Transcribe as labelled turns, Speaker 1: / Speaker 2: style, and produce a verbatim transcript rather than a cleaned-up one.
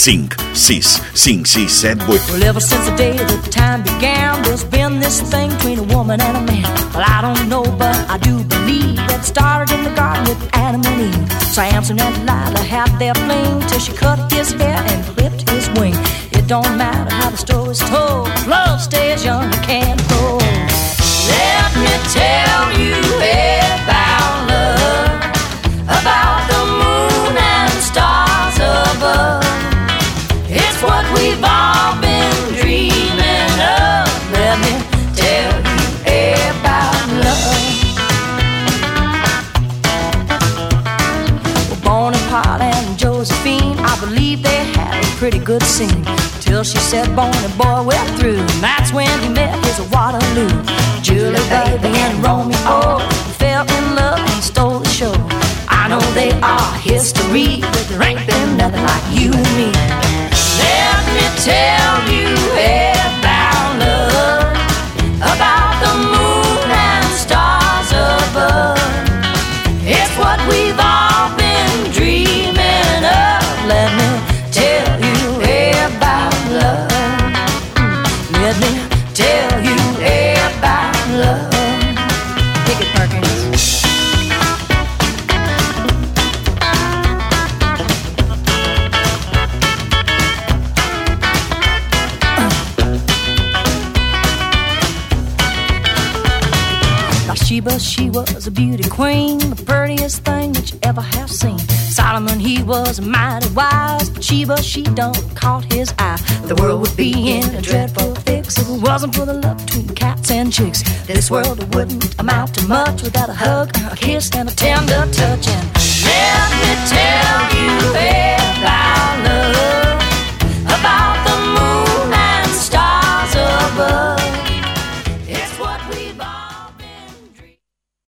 Speaker 1: cinc, sis, cinc, sis, set, vuit.
Speaker 2: Well, ever since the day that time began, there's been this thing between a woman and a man. Well, I don't know, but I do believe that it started in the garden with Adam and Eve. Samson and Delilah had their fling till she cut his hair and clipped his wing. It don't matter how the story's told, love stays young and can't grow. Let me tell you about love, about the moon and stars above. It's what we've all been dreaming of. Let me tell you about love. Well, Bonaparte and Josephine, I believe they had a pretty good scene, till she said, Bonnie boy, we're through. And that's when he met his Waterloo. Julie, baby, and Romeo fell in love and stole the show. I know they are history, but there ain't been nothing like you and me. Let me tell you about love, about the moon and stars above. It's what we've all been dreaming of. Let me tell you about love. Let me tell you about love. Pick it, Perkins. Sheba, she was a beauty queen, the prettiest thing that you ever have seen. Solomon, he was mighty wise, but Sheba, she done caught his eye. The world would be in a dreadful fix if it wasn't for the love between cats and chicks. This world wouldn't amount to much without a hug, a kiss, and a tender touch. And